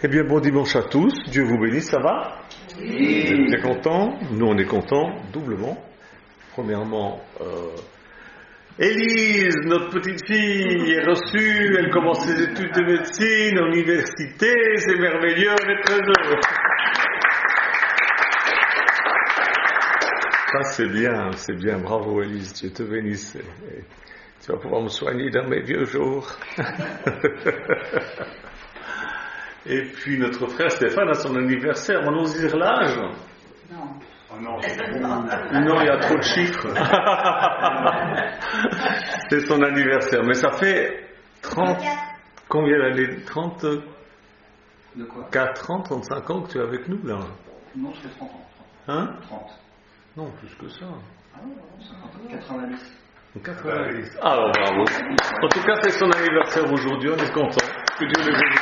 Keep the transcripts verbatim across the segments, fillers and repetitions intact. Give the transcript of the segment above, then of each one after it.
Eh bien, bon dimanche à tous. Dieu vous bénisse, ça va? Oui. Vous êtes contents? Nous, on est contents, doublement. Premièrement, euh, Élise, notre petite fille, est reçue. Elle commence ses études de médecine à l'université. C'est merveilleux, on est très heureux. Ça, c'est bien, c'est bien. Bravo, Élise. Dieu te bénisse. Et tu vas pouvoir me soigner dans mes vieux jours. Et puis notre frère Stéphane a son anniversaire. On ose dire l'âge? Non. Oh non. Non, il y a trop de chiffres. C'est son anniversaire. Mais ça fait trente... Combien d'années? trente... De quoi? quatre ans, trente-cinq ans que tu es avec nous, là. Non, je fais trente ans. Hein? trente. Non, plus que ça. Ah non, cinquante, quatre-vingt-dix. quatre-vingt-dix. Alors, bravo. En tout cas, c'est son anniversaire aujourd'hui. On est content. Que Dieu le bénisse.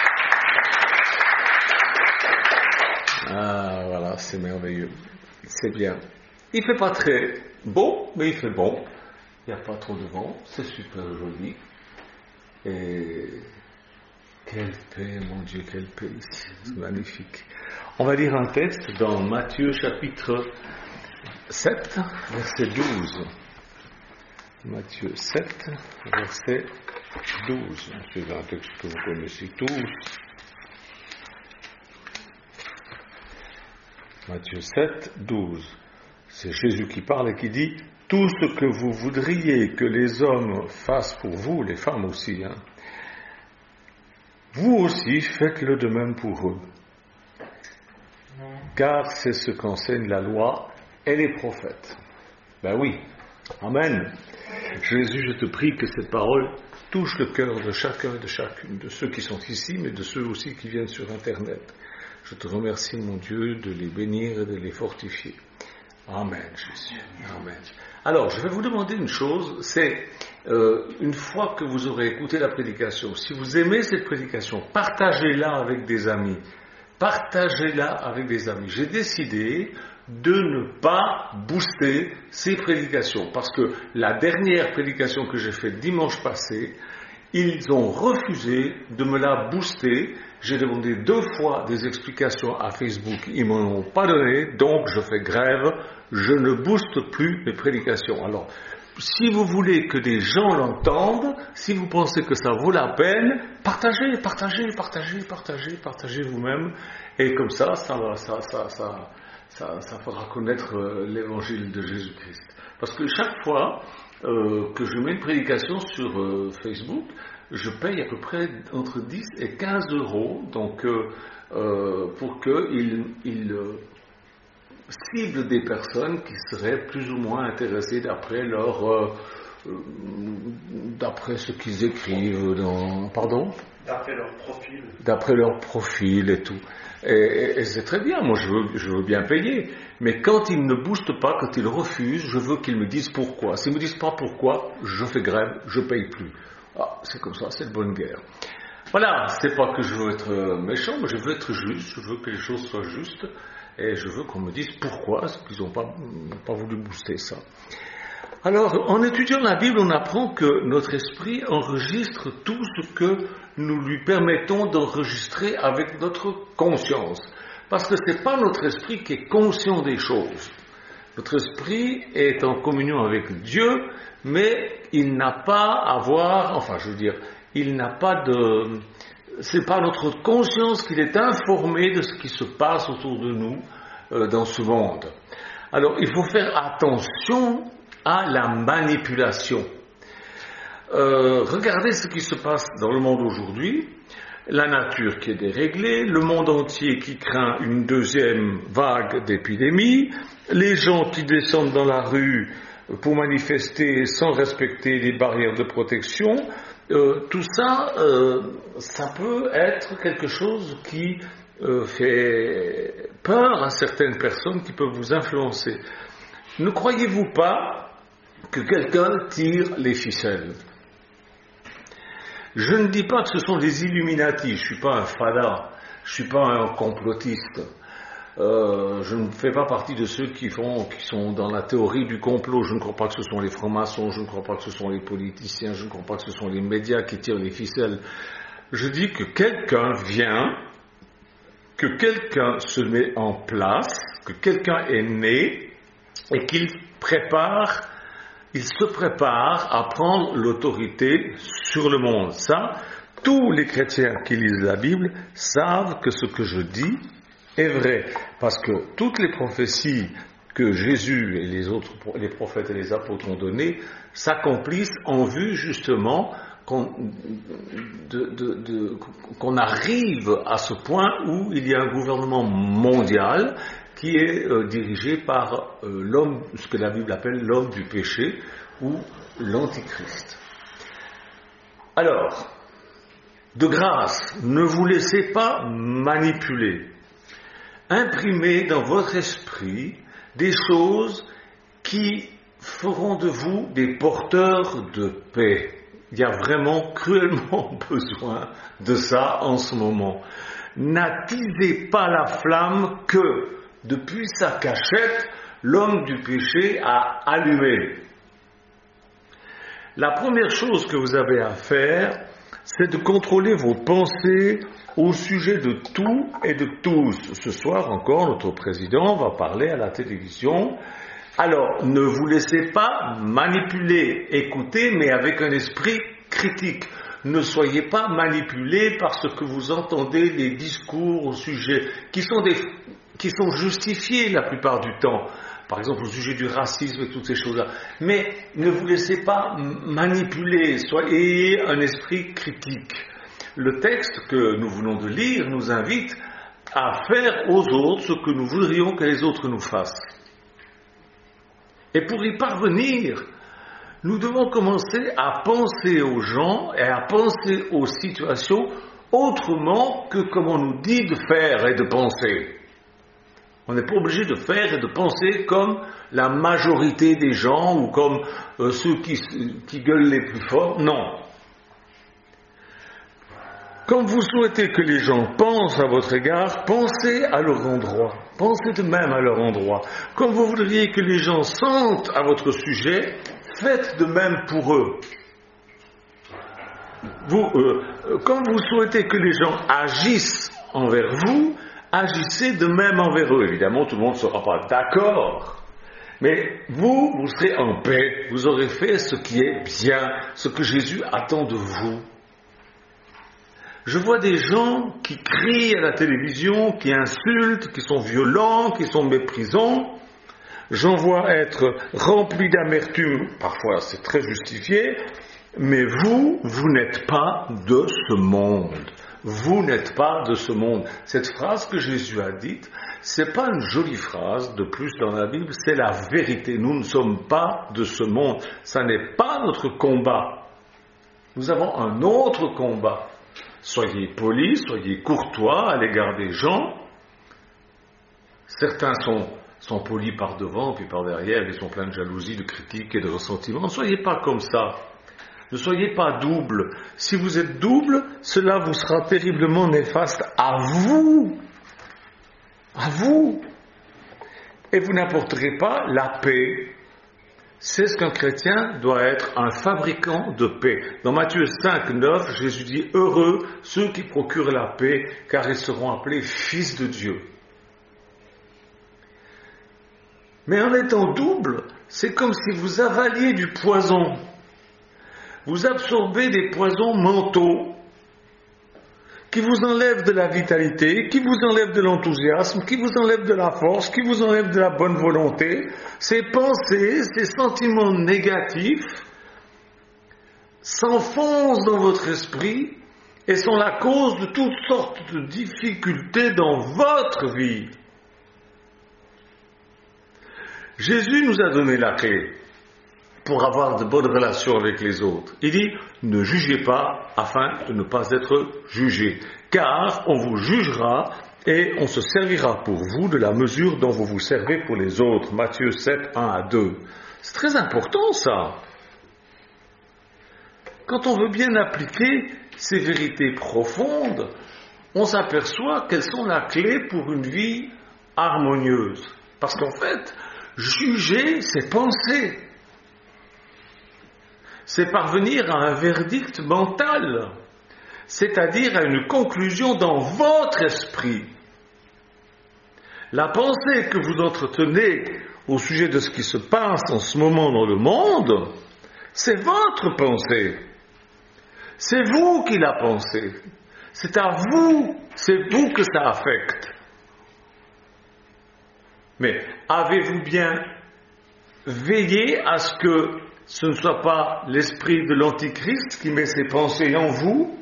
Ah, voilà, c'est merveilleux. C'est bien. Il fait pas très beau, mais il fait bon. Il n'y a pas trop de vent. C'est super joli. Et quelle paix, mon Dieu, quelle paix ici. C'est magnifique. On va lire un texte dans Matthieu chapitre sept, verset douze. Matthieu sept, verset douze. C'est un texte que vous connaissez tous. Matthieu sept, douze. C'est Jésus qui parle et qui dit « Tout ce que vous voudriez que les hommes fassent pour vous, les femmes aussi, hein, vous aussi faites-le de même pour eux. Car c'est ce qu'enseigne la loi et les prophètes. » Ben oui, Amen. Jésus, je te prie que cette parole touche le cœur de chacun et de chacune, de ceux qui sont ici, mais de ceux aussi qui viennent sur Internet. Je te remercie, mon Dieu, de les bénir et de les fortifier. Amen, Jésus. Amen. Alors, je vais vous demander une chose, c'est, euh, une fois que vous aurez écouté la prédication, si vous aimez cette prédication, partagez-la avec des amis. Partagez-la avec des amis. J'ai décidé de ne pas booster ces prédications, parce que la dernière prédication que j'ai faite dimanche passé, ils ont refusé de me la booster. J'ai demandé deux fois des explications à Facebook, ils ne m'en ont pas donné, donc je fais grève, je ne booste plus mes prédications. Alors, si vous voulez que des gens l'entendent, si vous pensez que ça vaut la peine, partagez, partagez, partagez, partagez, partagez vous-même, et comme ça, ça, ça, ça, ça, ça, ça fera connaître l'évangile de Jésus-Christ. Parce que chaque fois euh, que je mets une prédication sur euh, Facebook, je paye à peu près entre dix et quinze euros, donc euh, euh, pour qu'ils il, euh, ciblent des personnes qui seraient plus ou moins intéressées d'après leur, euh, euh, d'après ce qu'ils écrivent dans, pardon, D'après leur profil. D'après leur profil et tout. Et, et, et c'est très bien, moi je veux, je veux bien payer. Mais quand ils ne boostent pas, quand ils refusent, je veux qu'ils me disent pourquoi. S'ils ne me disent pas pourquoi, je fais grève, je paye plus. Ah, c'est comme ça, c'est de bonne guerre. Voilà, c'est pas que je veux être méchant, mais je veux être juste, je veux que les choses soient justes, et je veux qu'on me dise pourquoi est-ce qu'ils n'ont pas, pas voulu booster ça. Alors, en étudiant la Bible, on apprend que notre esprit enregistre tout ce que nous lui permettons d'enregistrer avec notre conscience. Parce que c'est pas notre esprit qui est conscient des choses. Notre esprit est en communion avec Dieu, mais il n'a pas à voir, enfin je veux dire, il n'a pas de... C'est par notre conscience qu'il est informé de ce qui se passe autour de nous euh, dans ce monde. Alors il faut faire attention à la manipulation. Euh, regardez ce qui se passe dans le monde aujourd'hui, la nature qui est déréglée, le monde entier qui craint une deuxième vague d'épidémie, les gens qui descendent dans la rue pour manifester sans respecter les barrières de protection, euh, tout ça, euh, ça peut être quelque chose qui euh, fait peur à certaines personnes qui peuvent vous influencer. Ne croyez-vous pas que quelqu'un tire les ficelles? Je ne dis pas que ce sont des Illuminati, je ne suis pas un fada, je ne suis pas un complotiste. Euh, je ne fais pas partie de ceux qui, font, qui sont dans la théorie du complot. Je ne crois pas que ce sont les francs-maçons, je ne crois pas que ce sont les politiciens, je ne crois pas que ce sont les médias qui tirent les ficelles. Je dis que quelqu'un vient que quelqu'un se met en place, que quelqu'un est né et qu'il prépare, il se prépare à prendre l'autorité sur le monde. Ça, tous les chrétiens qui lisent la Bible savent que ce que je dis est vrai, parce que toutes les prophéties que Jésus et les autres, les prophètes et les apôtres ont données s'accomplissent en vue justement qu'on, de, de, de, qu'on arrive à ce point où il y a un gouvernement mondial qui est euh, dirigé par euh, l'homme, ce que la Bible appelle l'homme du péché ou l'antichrist. Alors, de grâce, ne vous laissez pas manipuler. Imprimez dans votre esprit des choses qui feront de vous des porteurs de paix. Il y a vraiment cruellement besoin de ça en ce moment. N'attisez pas la flamme que, depuis sa cachette, l'homme du péché a allumée. La première chose que vous avez à faire, c'est de contrôler vos pensées au sujet de tout et de tous. Ce soir encore, notre président va parler à la télévision. Alors, ne vous laissez pas manipuler, écoutez, mais avec un esprit critique. Ne soyez pas manipulés par ce que vous entendez, les discours au sujet, qui sont, des, qui sont justifiés la plupart du temps. Par exemple, au sujet du racisme et toutes ces choses-là. Mais ne vous laissez pas manipuler, soyez un esprit critique. Le texte que nous venons de lire nous invite à faire aux autres ce que nous voudrions que les autres nous fassent. Et pour y parvenir, nous devons commencer à penser aux gens et à penser aux situations autrement que comme on nous dit de faire et de penser. On n'est pas obligé de faire et de penser comme la majorité des gens ou comme euh, ceux qui, qui gueulent les plus forts. Non. Comme vous souhaitez que les gens pensent à votre égard, pensez à leur endroit. Pensez de même à leur endroit. Comme vous voudriez que les gens sentent à votre sujet, faites de même pour eux. Vous, euh, comme vous souhaitez que les gens agissent envers vous, agissez de même envers eux. Évidemment, tout le monde ne sera pas d'accord. Mais vous, vous serez en paix. Vous aurez fait ce qui est bien, ce que Jésus attend de vous. Je vois des gens qui crient à la télévision, qui insultent, qui sont violents, qui sont méprisants. J'en vois être remplis d'amertume. Parfois, c'est très justifié. Mais vous, vous n'êtes pas de ce monde. Vous n'êtes pas de ce monde. Cette phrase que Jésus a dite, c'est pas une jolie phrase de plus dans la Bible, c'est la vérité. Nous ne sommes pas de ce monde. Ça n'est pas notre combat. Nous avons un autre combat. Soyez polis, soyez courtois à l'égard des gens. Certains sont, sont polis par devant, puis par derrière, ils sont pleins de jalousie, de critiques et de ressentiment. Ne soyez pas comme ça. Ne soyez pas double. Si vous êtes double, cela vous sera terriblement néfaste à vous. À vous. Et vous n'apporterez pas la paix. C'est ce qu'un chrétien doit être, un fabricant de paix. Dans Matthieu cinq, neuf, Jésus dit « Heureux ceux qui procurent la paix, car ils seront appelés fils de Dieu. » Mais en étant double, c'est comme si vous avaliez du poison. Vous absorbez des poisons mentaux qui vous enlèvent de la vitalité, qui vous enlèvent de l'enthousiasme, qui vous enlèvent de la force, qui vous enlèvent de la bonne volonté. Ces pensées, ces sentiments négatifs s'enfoncent dans votre esprit et sont la cause de toutes sortes de difficultés dans votre vie. Jésus nous a donné la clé pour avoir de bonnes relations avec les autres. Il dit, ne jugez pas afin de ne pas être jugés, car on vous jugera et on se servira pour vous de la mesure dont vous vous servez pour les autres. Matthieu sept, un à deux. C'est très important ça. Quand on veut bien appliquer ces vérités profondes, on s'aperçoit qu'elles sont la clé pour une vie harmonieuse. Parce qu'en fait, juger, c'est penser. C'est parvenir à un verdict mental, c'est-à-dire à une conclusion dans votre esprit. La pensée que vous entretenez au sujet de ce qui se passe en ce moment dans le monde, c'est votre pensée. C'est vous qui la pensez. C'est à vous, c'est vous que ça affecte. Mais avez-vous bien veillé à ce que ce ne soit pas l'esprit de l'Antichrist qui met ses pensées en vous?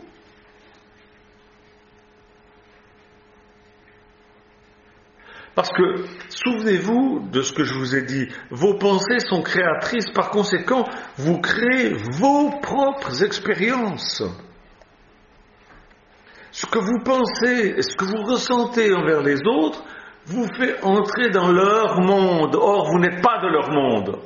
Parce que, souvenez-vous de ce que je vous ai dit, vos pensées sont créatrices, par conséquent, vous créez vos propres expériences. Ce que vous pensez, ce que vous ressentez envers les autres, vous fait entrer dans leur monde. Or, vous n'êtes pas de leur monde.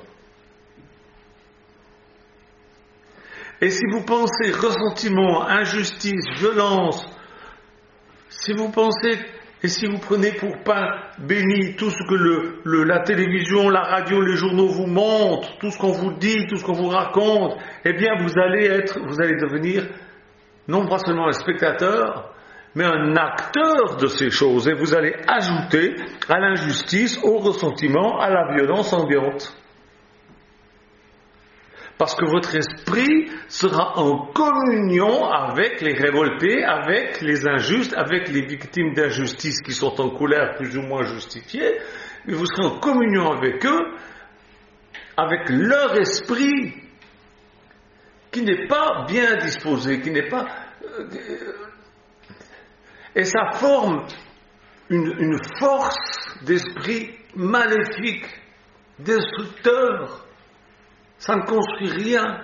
Et si vous pensez ressentiment, injustice, violence, si vous pensez, et si vous prenez pour pain béni tout ce que le, le, la télévision, la radio, les journaux vous montrent, tout ce qu'on vous dit, tout ce qu'on vous raconte, eh bien vous allez être, vous allez devenir non pas seulement un spectateur, mais un acteur de ces choses, et vous allez ajouter à l'injustice, au ressentiment, à la violence ambiante. Parce que votre esprit sera en communion avec les révoltés, avec les injustes, avec les victimes d'injustice qui sont en colère plus ou moins justifiées, mais vous serez en communion avec eux, avec leur esprit qui n'est pas bien disposé, qui n'est pas... Et ça forme une, une force d'esprit maléfique, destructeur. Ça ne construit rien.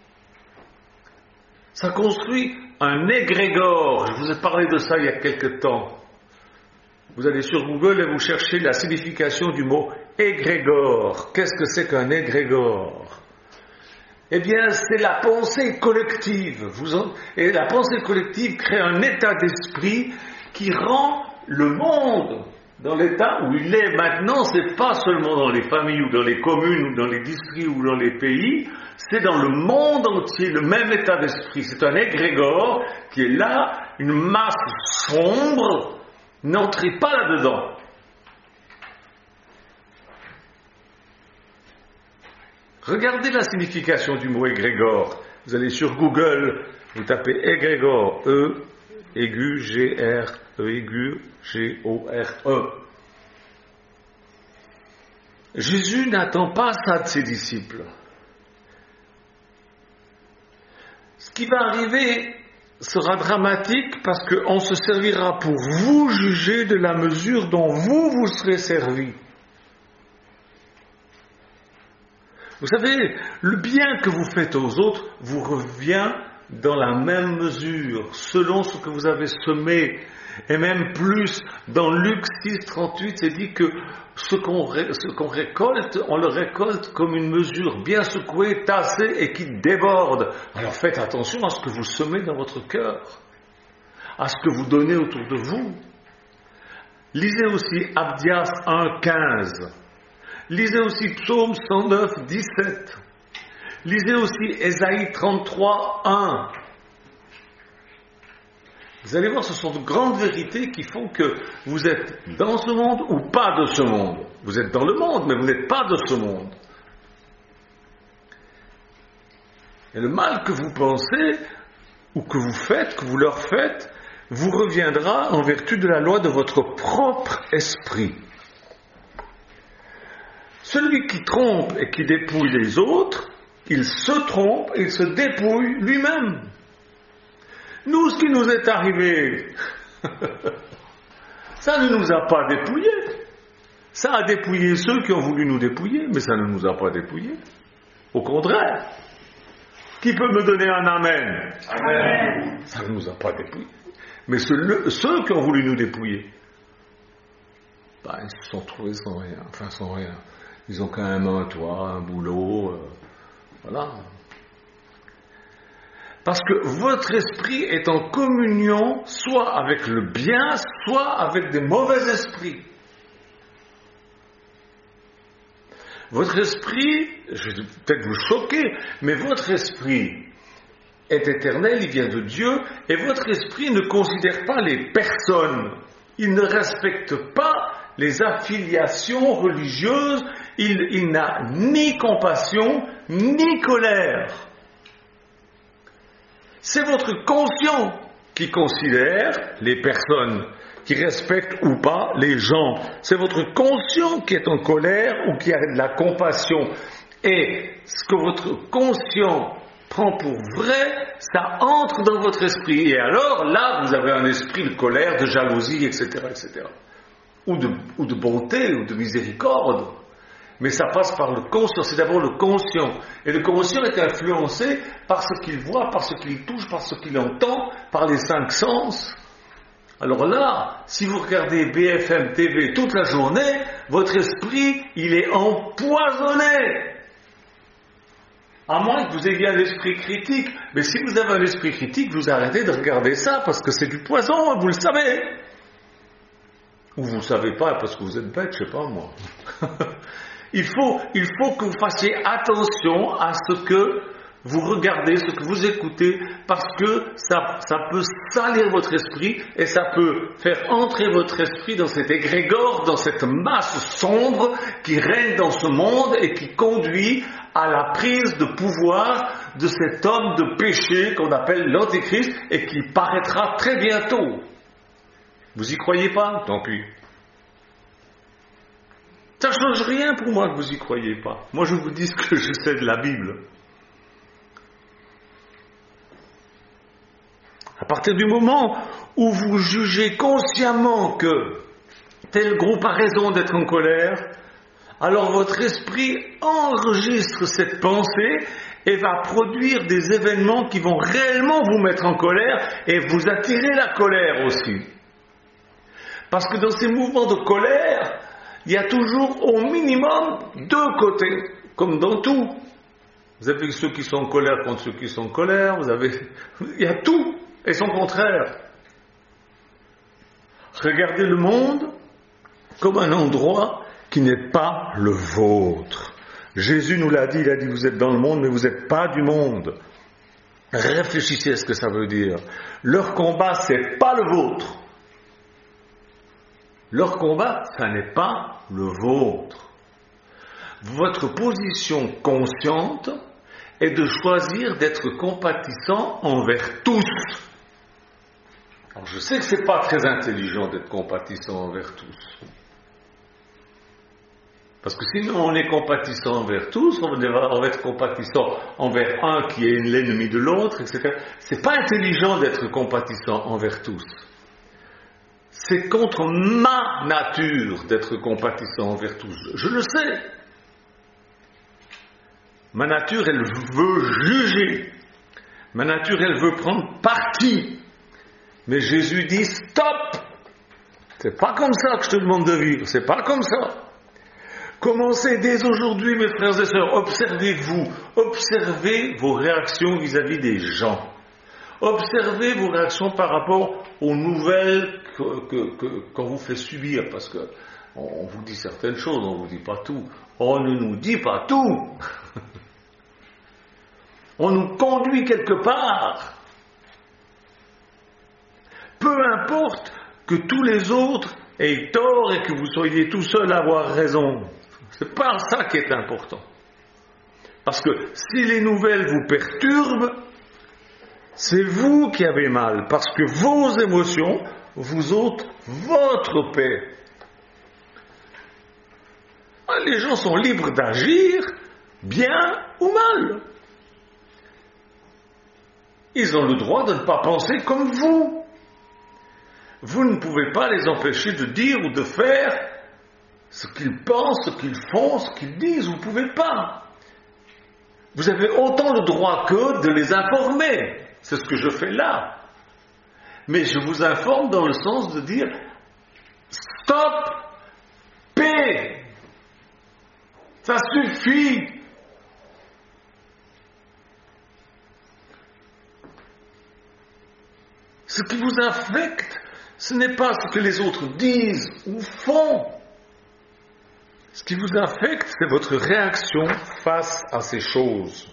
Ça construit un égrégore. Je vous ai parlé de ça il y a quelque temps. Vous allez sur Google et vous cherchez la signification du mot égrégore. Qu'est-ce que c'est qu'un égrégore? Eh bien, c'est la pensée collective. Vous en... Et la pensée collective crée un état d'esprit qui rend le monde dans l'état où il est maintenant. C'est pas seulement dans les familles ou dans les communes ou dans les districts ou dans les pays, c'est dans le monde entier le même état d'esprit. C'est un égrégore qui est là, une masse sombre. N'entrez pas là-dedans. Regardez la signification du mot égrégore. Vous allez sur Google, vous tapez égrégore, E, aigu, G, R, E, aigu, G, O, R, E. Jésus n'attend pas ça de ses disciples. Ce qui va arriver sera dramatique parce qu'on se servira pour vous juger de la mesure dont vous vous serez servis. Vous savez, le bien que vous faites aux autres vous revient dans la même mesure, selon ce que vous avez semé. Et même plus, dans Luc six, trente-huit, c'est dit que ce qu'on, ré, ce qu'on récolte, on le récolte comme une mesure bien secouée, tassée et qui déborde. Alors faites attention à ce que vous semez dans votre cœur, à ce que vous donnez autour de vous. Lisez aussi Abdias un, quinze. Lisez aussi Psaume cent neuf, dix-sept. Lisez aussi Ésaïe trente-trois, un. Vous allez voir, ce sont de grandes vérités qui font que vous êtes dans ce monde ou pas de ce monde. Vous êtes dans le monde, mais vous n'êtes pas de ce monde. Et le mal que vous pensez, ou que vous faites, que vous leur faites, vous reviendra en vertu de la loi de votre propre esprit. Celui qui trompe et qui dépouille les autres, il se trompe et il se dépouille lui-même. Nous, ce qui nous est arrivé, ça ne nous a pas dépouillés. Ça a dépouillé ceux qui ont voulu nous dépouiller, mais ça ne nous a pas dépouillés. Au contraire. Qui peut me donner un amen? Amen. Ça ne nous a pas dépouillés. Mais ceux, ceux qui ont voulu nous dépouiller, bah, ils se sont trouvés sans rien. Enfin, sans rien. Ils ont quand même un toit, un boulot, euh, voilà. Parce que votre esprit est en communion soit avec le bien, soit avec des mauvais esprits. Votre esprit, je vais peut-être vous choquer, mais votre esprit est éternel, il vient de Dieu, et votre esprit ne considère pas les personnes. Il ne respecte pas les affiliations religieuses, il, il n'a ni compassion, ni colère. C'est votre conscient qui considère les personnes, qui respecte ou pas les gens. C'est votre conscient qui est en colère ou qui a de la compassion. Et ce que votre conscient prend pour vrai, ça entre dans votre esprit. Et alors, là, vous avez un esprit de colère, de jalousie, et cetera, et cetera. Ou de, ou de bonté, ou de miséricorde. Mais ça passe par le conscient, c'est d'abord le conscient. Et le conscient est influencé par ce qu'il voit, par ce qu'il touche, par ce qu'il entend, par les cinq sens. Alors là, si vous regardez B F M T V toute la journée, votre esprit, il est empoisonné. À moins que vous ayez un esprit critique. Mais si vous avez un esprit critique, vous arrêtez de regarder ça, parce que c'est du poison, vous le savez. Ou vous ne savez pas, parce que vous êtes bête, je ne sais pas moi. il, faut, il faut que vous fassiez attention à ce que vous regardez, ce que vous écoutez, parce que ça, ça peut salir votre esprit et ça peut faire entrer votre esprit dans cet égrégore, dans cette masse sombre qui règne dans ce monde et qui conduit à la prise de pouvoir de cet homme de péché qu'on appelle l'Antéchrist et qui paraîtra très bientôt. Vous y croyez pas? Tant pis. Ça ne change rien pour moi que vous y croyez pas. Moi je vous dis ce que je sais de la Bible. À partir du moment où vous jugez consciemment que tel groupe a raison d'être en colère, alors votre esprit enregistre cette pensée et va produire des événements qui vont réellement vous mettre en colère et vous attirer la colère aussi. Parce que dans ces mouvements de colère, il y a toujours au minimum deux côtés, comme dans tout. Vous avez ceux qui sont en colère contre ceux qui sont en colère, vous avez... il y a tout et son contraire. Regardez le monde comme un endroit qui n'est pas le vôtre. Jésus nous l'a dit, il a dit vous êtes dans le monde mais vous n'êtes pas du monde. Réfléchissez à ce que ça veut dire. Leur combat c'est pas le vôtre. Leur combat ça n'est pas le vôtre. Votre position consciente est de choisir d'être compatissant envers tous. Alors je sais que ce n'est pas très intelligent d'être compatissant envers tous. Parce que sinon on est compatissant envers tous, on va être compatissant envers un qui est l'ennemi de l'autre, et cetera. Ce n'est pas intelligent d'être compatissant envers tous. C'est contre ma nature d'être compatissant envers tous. Je le sais. Ma nature, elle veut juger. Ma nature, elle veut prendre parti. Mais Jésus dit stop. C'est pas comme ça que je te demande de vivre. C'est pas comme ça. Commencez dès aujourd'hui, mes frères et sœurs. Observez-vous. Observez vos réactions vis-à-vis des gens. Observez vos réactions par rapport aux nouvelles que, que, que, qu'on vous fait subir. Parce que on vous dit certaines choses, on ne vous dit pas tout. On ne nous dit pas tout. On nous conduit quelque part. Peu importe que tous les autres aient tort et que vous soyez tout seul à avoir raison. C'est pas ça qui est important. Parce que si les nouvelles vous perturbent, c'est vous qui avez mal. Parce que vos émotions vous ôtent votre paix. Les gens sont libres d'agir, bien ou mal. Ils ont le droit de ne pas penser comme vous. Vous ne pouvez pas les empêcher de dire ou de faire ce qu'ils pensent, ce qu'ils font, ce qu'ils disent. Vous ne pouvez pas. Vous avez autant le droit qu'eux de les informer. C'est ce que je fais là. Mais je vous informe dans le sens de dire stop, paix. Ça suffit. Ce qui vous affecte, ce n'est pas ce que les autres disent ou font. Ce qui vous affecte, c'est votre réaction face à ces choses.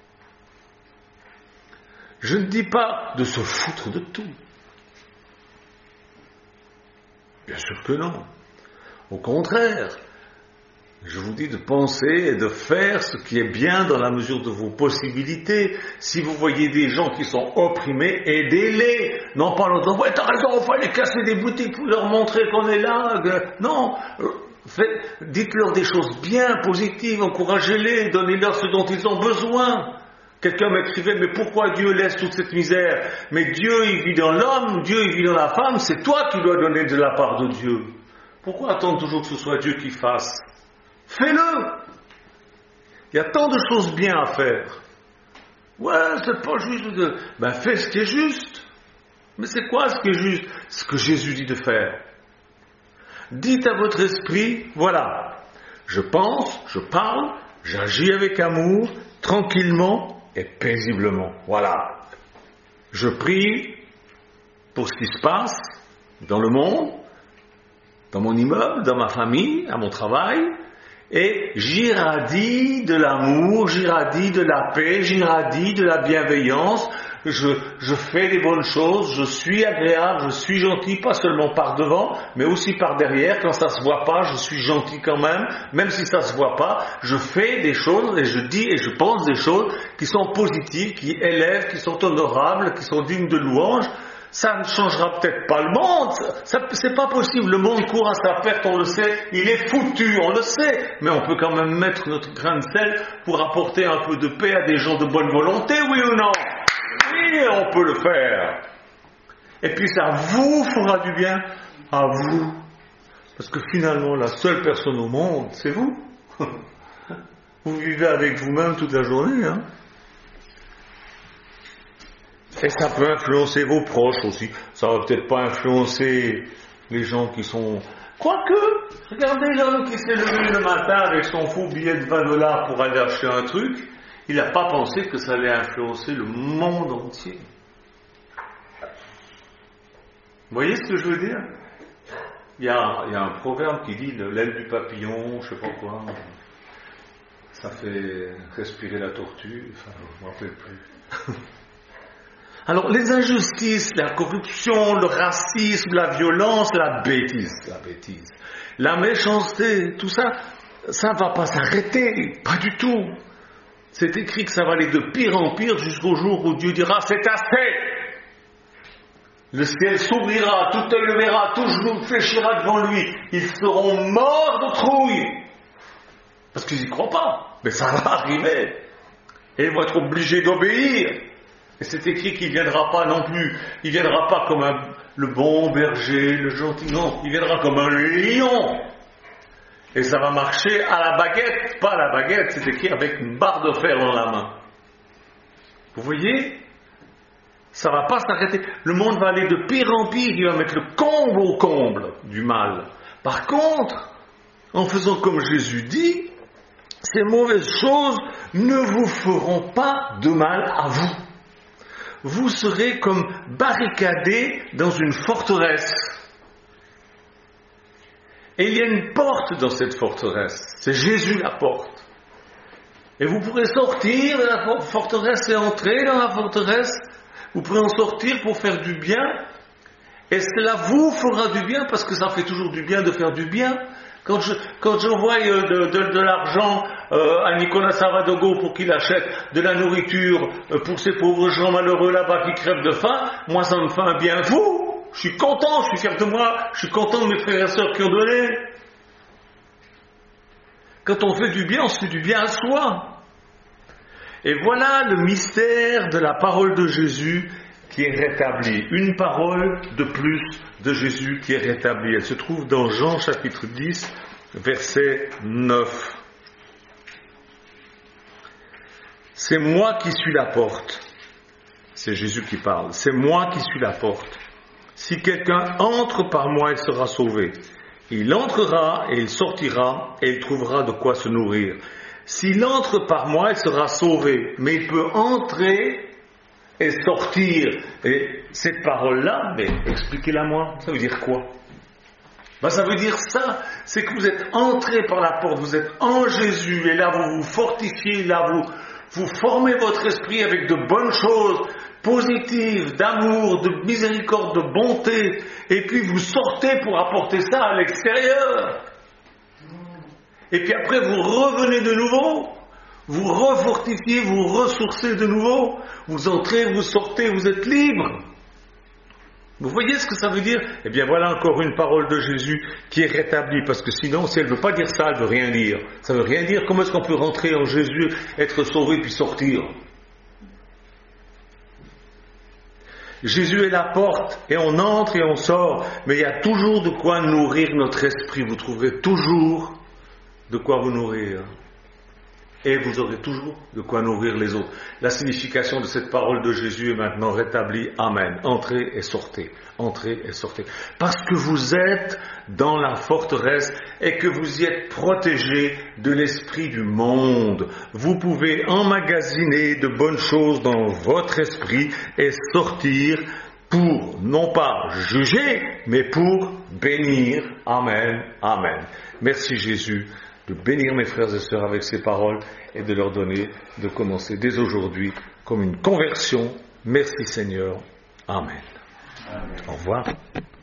Je ne dis pas de se foutre de tout. Bien sûr que non. Au contraire, je vous dis de penser et de faire ce qui est bien dans la mesure de vos possibilités. Si vous voyez des gens qui sont opprimés, aidez-les. Non pas en disant, ouais, t'as raison, il faut aller casser des boutiques pour leur montrer qu'on est là. Non, faites, dites-leur des choses bien, positives, encouragez-les, donnez-leur ce dont ils ont besoin. Quelqu'un m'écrivait, mais pourquoi Dieu laisse toute cette misère? Mais Dieu, il vit dans l'homme, Dieu, il vit dans la femme, c'est toi qui dois donner de la part de Dieu. Pourquoi attendre toujours que ce soit Dieu qui fasse? Fais-le! Il y a tant de choses bien à faire. Ouais, c'est pas juste de... Ben fais ce qui est juste. Mais c'est quoi ce qui est juste? Ce que Jésus dit de faire. Dites à votre esprit, voilà, je pense, je parle, j'agis avec amour, tranquillement et paisiblement. Voilà. Je prie pour ce qui se passe dans le monde, dans mon immeuble, dans ma famille, à mon travail, et j'irradie de l'amour, j'irradie de la paix, j'irradie de la bienveillance, je, je fais les bonnes choses, je suis agréable, je suis gentil, pas seulement par devant, mais aussi par derrière. Quand ça se voit pas, je suis gentil quand même, même si ça se voit pas, je fais des choses et je dis et je pense des choses qui sont positives, qui élèvent, qui sont honorables, qui sont dignes de louange. Ça ne changera peut-être pas le monde, ça, c'est pas possible, le monde court à sa perte, on le sait, il est foutu, on le sait, mais on peut quand même mettre notre grain de sel pour apporter un peu de paix à des gens de bonne volonté, oui ou non? Oui, on peut le faire. Et puis ça vous fera du bien à vous, parce que finalement la seule personne au monde, c'est vous. Vous vivez avec vous-même toute la journée, hein. Et ça peut influencer vos proches aussi. Ça va peut-être pas influencer les gens qui sont... Quoique, regardez l'homme qui s'est levé le matin avec son faux billet de vingt dollars pour aller acheter un truc, il n'a pas pensé que ça allait influencer le monde entier. Vous voyez ce que je veux dire? Il y a, il y a un proverbe qui dit l'aile du papillon, je sais pas quoi, ça fait respirer la tortue, enfin, je ne me rappelle plus. Alors, les injustices, la corruption, le racisme, la violence, la bêtise, la bêtise, la méchanceté, tout ça, ça ne va pas s'arrêter, pas du tout. C'est écrit que ça va aller de pire en pire jusqu'au jour où Dieu dira, c'est assez. Le ciel s'ouvrira, tout œil le verra, tout genou fléchira devant lui. Ils seront morts de trouille. Parce qu'ils n'y croient pas. Mais ça va arriver. Et ils vont être obligés d'obéir. Et c'est écrit qu'il ne viendra pas non plus, il ne viendra pas comme un, le bon berger, le gentil, non, il viendra comme un lion. Et ça va marcher à la baguette, pas à la baguette, c'est écrit avec une barre de fer dans la main. Vous voyez? Ça ne va pas s'arrêter. Le monde va aller de pire en pire, il va mettre le comble au comble du mal. Par contre, en faisant comme Jésus dit, ces mauvaises choses ne vous feront pas de mal à vous. Vous serez comme barricadés dans une forteresse. Et il y a une porte dans cette forteresse. C'est Jésus la porte. Et vous pourrez sortir de la forteresse et entrer dans la forteresse. Vous pourrez en sortir pour faire du bien. Et cela vous fera du bien parce que ça fait toujours du bien de faire du bien. Quand je, quand j'envoie de, de, de l'argent euh, à Nicolas Savadogo pour qu'il achète de la nourriture euh, pour ces pauvres gens malheureux là-bas qui crèvent de faim, moi ça me fait un bien fou. Je suis content, je suis fier de moi, je suis content de mes frères et sœurs qui ont donné. Quand on fait du bien, on se fait du bien à soi. Et voilà le mystère de la parole de Jésus qui est rétablie. Une parole de plus de Jésus qui est rétablie. Elle se trouve dans Jean chapitre dix, verset neuf. C'est moi qui suis la porte. C'est Jésus qui parle. C'est moi qui suis la porte. Si quelqu'un entre par moi, il sera sauvé. Il entrera et il sortira et il trouvera de quoi se nourrir. S'il entre par moi, il sera sauvé. Mais il peut entrer et sortir. Et cette parole-là, mais expliquez-la moi, ça veut dire quoi? Ben, ça veut dire ça, c'est que vous êtes entré par la porte, vous êtes en Jésus, et là vous vous fortifiez, là vous, vous formez votre esprit avec de bonnes choses, positives, d'amour, de miséricorde, de bonté, et puis vous sortez pour apporter ça à l'extérieur. Et puis après, vous revenez de nouveau, vous refortifiez, vous ressourcez de nouveau, vous entrez, vous sortez, vous êtes libre. Vous voyez ce que ça veut dire? Eh bien voilà encore une parole de Jésus qui est rétablie, parce que sinon, si elle ne veut pas dire ça, elle ne veut rien dire. Ça ne veut rien dire. Comment est-ce qu'on peut rentrer en Jésus, être sauvé, puis sortir? Jésus est la porte, et on entre et on sort, mais il y a toujours de quoi nourrir notre esprit. Vous trouverez toujours de quoi vous nourrir. Et vous aurez toujours de quoi nourrir les autres. La signification de cette parole de Jésus est maintenant rétablie. Amen. Entrez et sortez. Entrez et sortez. Parce que vous êtes dans la forteresse et que vous y êtes protégés de l'esprit du monde. Vous pouvez emmagasiner de bonnes choses dans votre esprit et sortir pour, non pas juger, mais pour bénir. Amen. Amen. Merci Jésus de bénir mes frères et sœurs avec ces paroles et de leur donner de commencer dès aujourd'hui comme une conversion. Merci Seigneur. Amen. Amen. Au revoir.